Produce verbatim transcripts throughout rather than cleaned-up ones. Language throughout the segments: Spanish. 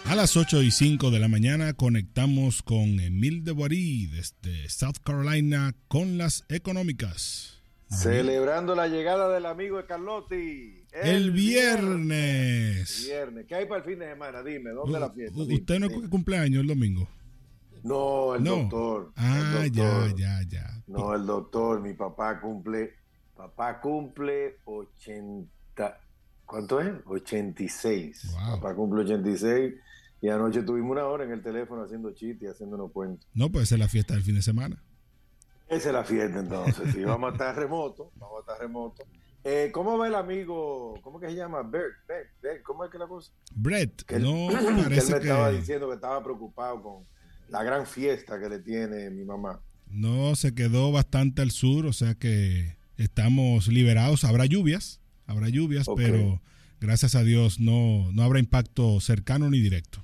A las ocho y cinco de la mañana conectamos con Emil de Boirí desde South Carolina con las económicas. Celebrando la llegada del amigo de Carlotti. El, el viernes. viernes. viernes. ¿Qué hay para el fin de semana? Dime, ¿dónde U, la fiesta? Dime, ¿Usted no es cumpleaños el domingo? No, el no. doctor. Ah, el doctor. ya, ya, ya. No, el doctor. Mi papá cumple, papá cumple ochenta. ¿Cuánto es? ochenta y seis. Wow. Papá cumple ochenta y seis. Y anoche tuvimos una hora en el teléfono haciendo chistes y haciéndonos cuentos. No, pues esa es la fiesta del fin de semana. Esa es la fiesta entonces, sí, vamos a estar remoto, vamos a estar remoto. Eh, ¿Cómo va el amigo? ¿Cómo que se llama? Bert, Bert, Bert, ¿cómo es que la cosa? Brett, que él, no, parece que él me que... estaba diciendo que estaba preocupado con la gran fiesta que le tiene mi mamá. No, se quedó bastante al sur, o sea que estamos liberados, habrá lluvias, habrá lluvias, okay. Pero gracias a Dios no, no habrá impacto cercano ni directo.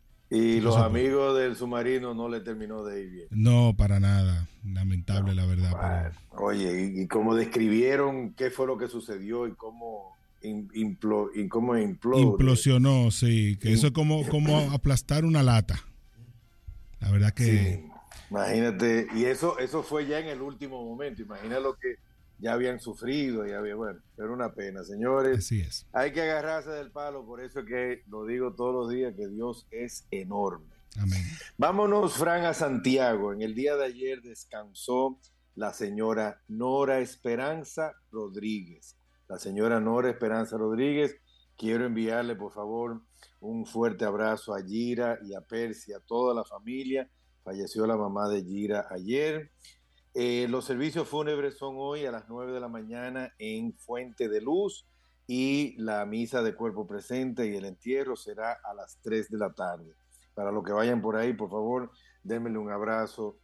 Y los amigos del submarino no le terminó de ir bien. No, para nada. Lamentable, no, la verdad. Bueno, pero... Oye, y, y cómo describieron qué fue lo que sucedió y cómo, implo, y cómo implode. implosionó, sí. Que In... eso es como, como aplastar una lata. La verdad que... Sí, imagínate. Y eso, eso fue ya en el último momento. Imagina lo que ya habían sufrido. Ya había, bueno, era una pena, señores. Así es. Hay que agarrarse del palo, por eso es que lo digo todos los días, que Dios es enorme. Amén. Vámonos, Fran, a Santiago. En el día de ayer descansó la señora Nora Esperanza Rodríguez. La señora Nora Esperanza Rodríguez, quiero enviarle, por favor, un fuerte abrazo a Gira y a Percy, a toda la familia. Falleció la mamá de Gira ayer. Eh, los servicios fúnebres son hoy a las nueve de la mañana en Fuente de Luz y la misa de cuerpo presente y el entierro será a las tres de la tarde. Para los que vayan por ahí, por favor, démenle un abrazo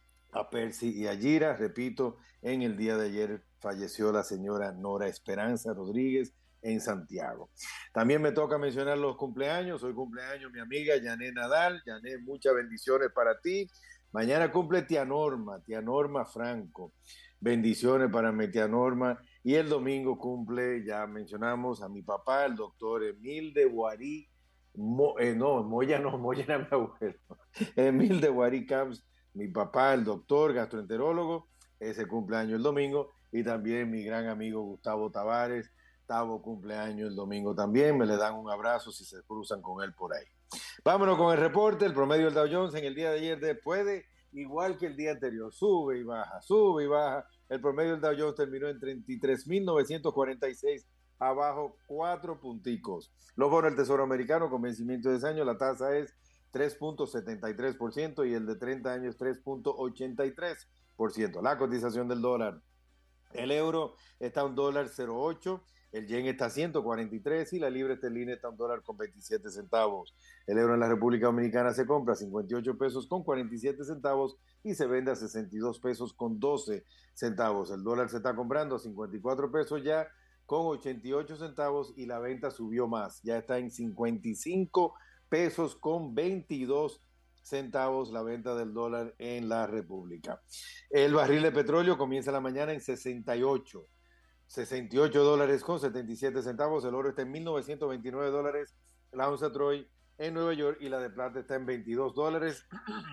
a Percy y a Gira. Repito, en el día de ayer falleció la señora Nora Esperanza Rodríguez en Santiago. También me toca mencionar los cumpleaños. Hoy cumpleaños mi amiga Yané Nadal. Yané, muchas bendiciones para ti. Mañana cumple tía Norma, tía Norma Franco. Bendiciones para mi tía Norma. Y el domingo cumple, ya mencionamos, a mi papá, el doctor Emil de Boirí. Mo, eh, no, Moya no, Moya era mi abuelo. Emil de Boirí Camps, mi papá, el doctor gastroenterólogo. Ese cumpleaños el domingo. Y también mi gran amigo Gustavo Tavares. Tavo cumpleaños el domingo también. Me le dan un abrazo si se cruzan con él por ahí. Vámonos con el reporte. El promedio del Dow Jones en el día de ayer después de, igual que el día anterior, sube y baja, sube y baja. El promedio del Dow Jones terminó en treinta y tres mil novecientos cuarenta y seis, abajo cuatro punticos. Los bonos del Tesoro Americano con vencimiento de ese año, la tasa es tres punto setenta y tres por ciento y el de treinta años tres punto ochenta y tres por ciento. La cotización del dólar. El euro está a un dólar cero ocho. El yen está a ciento cuarenta y tres y la libra esterlina está a un dólar con veintisiete centavos. El euro en la República Dominicana se compra a cincuenta y ocho pesos con cuarenta y siete centavos y se vende a sesenta y dos pesos con doce centavos. El dólar se está comprando a cincuenta y cuatro pesos ya con ochenta y ocho centavos y la venta subió más. Ya está en cincuenta y cinco pesos con veintidós centavos la venta del dólar en la República. El barril de petróleo comienza la mañana en sesenta y ocho. sesenta y ocho dólares con setenta y siete centavos. El oro está en mil novecientos veintinueve dólares. La onza Troy en Nueva York y la de plata está en veintidós dólares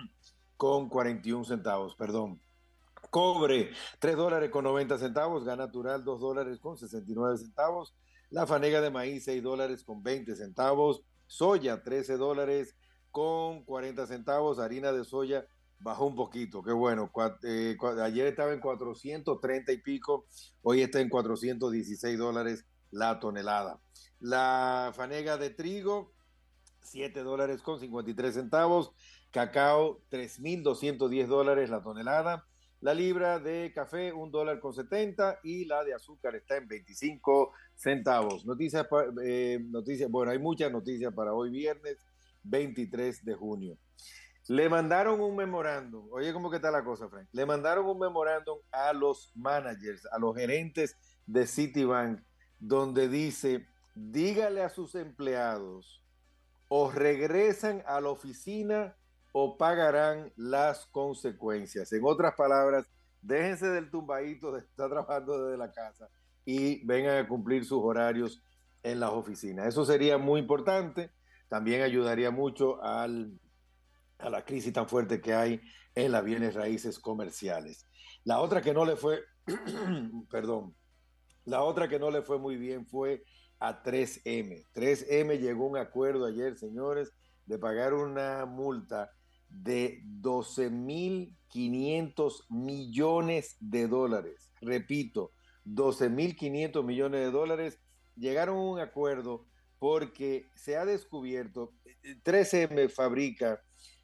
con cuarenta y uno centavos. Perdón. Cobre, tres dólares con noventa centavos. Gas natural, dos dólares con sesenta y nueve centavos. La fanega de maíz, seis dólares con veinte centavos. Soya, trece dólares con cuarenta centavos. Harina de soya bajó un poquito, qué bueno. Eh, ayer estaba en cuatrocientos treinta y pico, hoy está en cuatrocientos dieciséis dólares la tonelada. La fanega de trigo, siete dólares con cincuenta y tres centavos. Cacao, tres mil doscientos diez dólares la tonelada. La libra de café, un dólar con setenta y la de azúcar está en veinticinco centavos. Noticias, eh, noticias, bueno, hay muchas noticias para hoy viernes veintitrés de junio. Le mandaron un memorándum, oye cómo que está la cosa, Frank, le mandaron un memorándum a los managers, a los gerentes de Citibank, donde dice, dígale a sus empleados, o regresan a la oficina o pagarán las consecuencias. En otras palabras, déjense del tumbadito de estar trabajando desde la casa y vengan a cumplir sus horarios en las oficinas. Eso sería muy importante. también ayudaría mucho al, a la crisis tan fuerte que hay en las bienes raíces comerciales. La otra que no le fue, perdón, la otra que no le fue muy bien fue a tres eme. tres eme llegó a un acuerdo ayer, señores, de pagar una multa de doce mil quinientos millones de dólares. Repito, doce mil quinientos millones de dólares. Llegaron a un acuerdo porque se ha descubierto, tres eme fabrica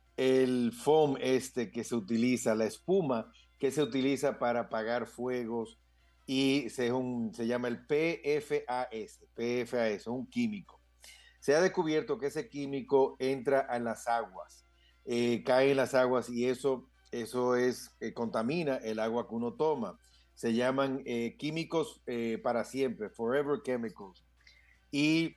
el foam este que se utiliza, la espuma que se utiliza para apagar fuegos, y se, un, se llama el P F A S, P F A S, un químico. Se ha descubierto que ese químico entra en las aguas, eh, cae en las aguas y eso, eso es, eh, contamina el agua que uno toma. Se llaman eh, químicos eh, para siempre, forever chemicals. Y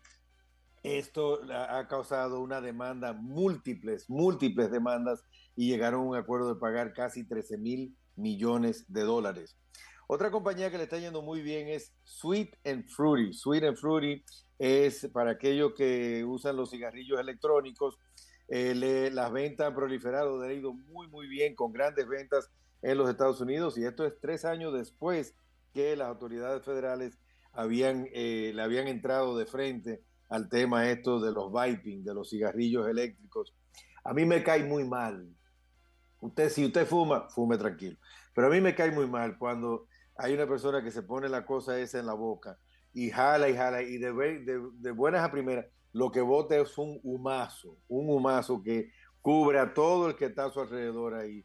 esto ha causado una demanda, múltiples, múltiples demandas, y llegaron a un acuerdo de pagar casi trece mil millones de dólares. Otra compañía que le está yendo muy bien es Sweet and Fruity. Sweet and Fruity es para aquellos que usan los cigarrillos electrónicos. Eh, le, las ventas han proliferado, le ha ido muy, muy bien, con grandes ventas en los Estados Unidos, y esto es tres años después que las autoridades federales habían, eh, le habían entrado de frente al tema esto de los vaping, de los cigarrillos eléctricos. A mí me cae muy mal. Usted, si usted fuma, fume tranquilo. Pero a mí me cae muy mal cuando hay una persona que se pone la cosa esa en la boca y jala y jala, y de, de, de buenas a primeras lo que bota es un humazo, un humazo que cubre a todo el que está a su alrededor ahí.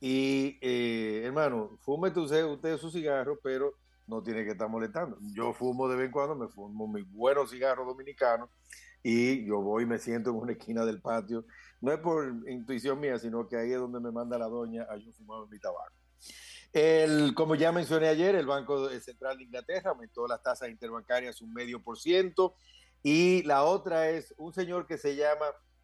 Y eh, hermano, fúmete usted, usted su cigarro, pero no tiene que estar molestando. Yo fumo de vez en cuando, me fumo mis buenos cigarros dominicanos, y yo voy y me siento en una esquina del patio. No es por intuición mía, sino que ahí es donde me manda la doña a yo fumar mi tabaco. El, como ya mencioné ayer, el Banco Central de Inglaterra aumentó las tasas interbancarias un medio por ciento, y la otra es un señor que se llama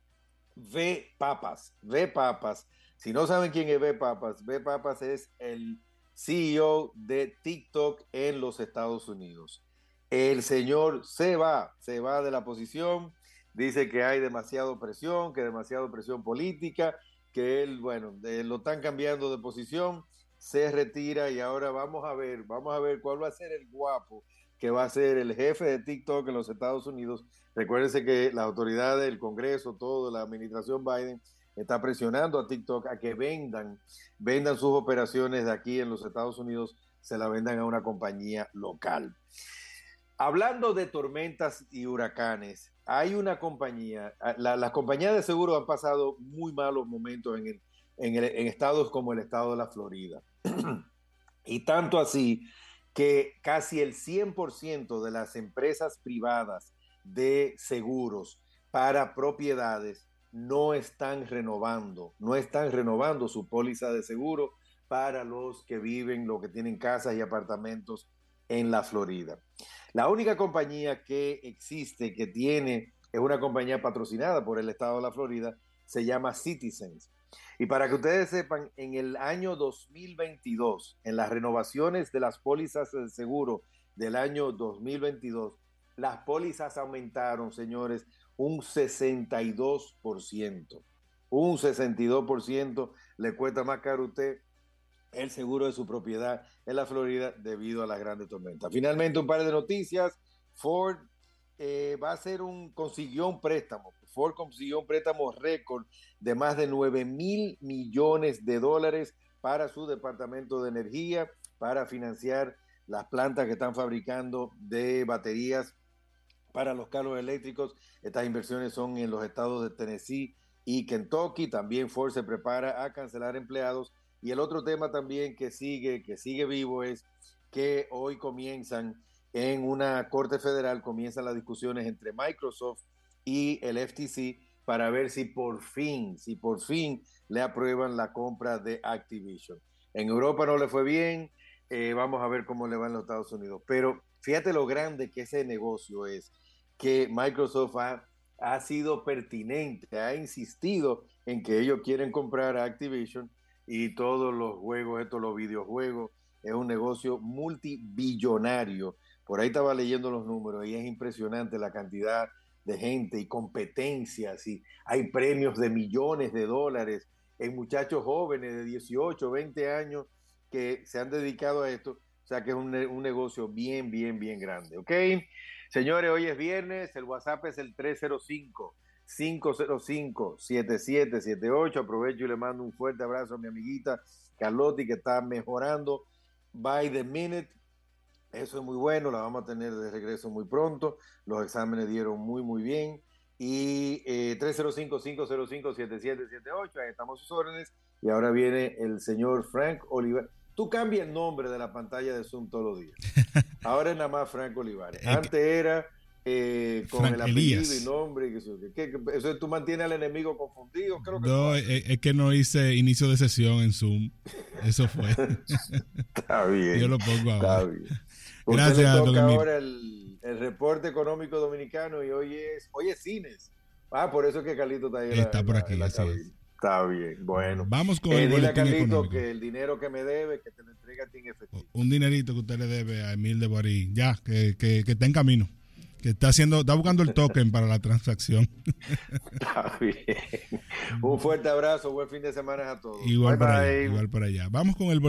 V. Papas. V. Papas. Si no saben quién es V. Papas, V. Papas es el C E O de TikTok en los Estados Unidos. El señor se va, se va de la posición, dice que hay demasiada presión, que demasiada presión política, que él, bueno, eh, lo están cambiando de posición, se retira, y ahora vamos a ver, vamos a ver cuál va a ser el guapo que va a ser el jefe de TikTok en los Estados Unidos. Recuérdense que la autoridad del Congreso, toda la administración Biden, está presionando a TikTok a que vendan, vendan sus operaciones de aquí en los Estados Unidos, se la vendan a una compañía local. Hablando de tormentas y huracanes, hay una compañía, la, las compañías de seguro han pasado muy malos momentos en, el, en, el, en estados como el estado de la Florida. Y tanto así que casi el cien por ciento de las empresas privadas de seguros para propiedades no están renovando, no están renovando su póliza de seguro para los que viven, los que tienen casas y apartamentos en la Florida. La única compañía que existe, que tiene, es una compañía patrocinada por el estado de la Florida, se llama Citizens. Y para que ustedes sepan, en el año dos mil veintidós, en las renovaciones de las pólizas de seguro del año dos mil veintidós, las pólizas aumentaron, señores, un sesenta y dos por ciento. Un sesenta y dos por ciento le cuesta más caro a usted el seguro de su propiedad en la Florida debido a las grandes tormentas. Finalmente, un par de noticias. Ford eh, va a hacer un, consiguió un préstamo. Ford consiguió un préstamo récord de más de nueve mil millones de dólares para su departamento de energía, para financiar las plantas que están fabricando de baterías para los carros eléctricos. Estas inversiones son en los estados de Tennessee y Kentucky. También Ford se prepara a cancelar empleados. Y el otro tema también que sigue, que sigue vivo, es que hoy comienzan en una corte federal, comienzan las discusiones entre Microsoft y el F T C para ver si por fin, si por fin le aprueban la compra de Activision. En Europa no le fue bien, eh, vamos a ver cómo le va en los Estados Unidos. Pero fíjate lo grande que ese negocio es, que Microsoft ha, ha sido pertinente, ha insistido en que ellos quieren comprar a Activision, y todos los juegos, estos los videojuegos, es un negocio multibillonario. Por ahí estaba leyendo los números y es impresionante la cantidad de gente y competencias, y hay premios de millones de dólares en muchachos jóvenes de dieciocho, veinte años que se han dedicado a esto. O sea que es un, un negocio bien, bien, bien grande, ¿ok? Señores, hoy es viernes, el WhatsApp es el tres cero cinco, cinco cero cinco, siete siete siete ocho. Aprovecho y le mando un fuerte abrazo a mi amiguita Carlotti, que está mejorando by the minute. Eso es muy bueno, la vamos a tener de regreso muy pronto. Los exámenes dieron muy, muy bien. Y eh, tres cero cinco, cinco cero cinco, siete siete siete ocho, ahí estamos sus órdenes. Y ahora viene el señor Frank Olivares. Tú cambias el nombre de la pantalla de Zoom todos los días. Ahora es nada más Frank Olivares. Antes era eh, con Frank el apellido Elías. Y nombre. Que eso, que, que, eso tú mantienes al enemigo confundido. Creo que no, es, es que no hice inicio de sesión en Zoom. Eso fue. Está bien. Yo lo pongo ahora. Está bien. Gracias, Usted le toca don ahora el, el reporte económico dominicano y hoy es, hoy es cines. Ah, por eso es que Carlito está ahí. Está la, por la, aquí, la así es. Está bien, bueno. Vamos con eh, el dile a boletín Carlito económico. que el dinero que me debe, que te lo entrega a ti en efectivo. Un dinerito que usted le debe a Emil de Borí. Ya, que, que, que está en camino. Que está haciendo, está buscando el token para la transacción. Está bien. Un fuerte abrazo, buen fin de semana a todos. Igual bye, para bye. allá, igual para allá. Vamos con el boletín.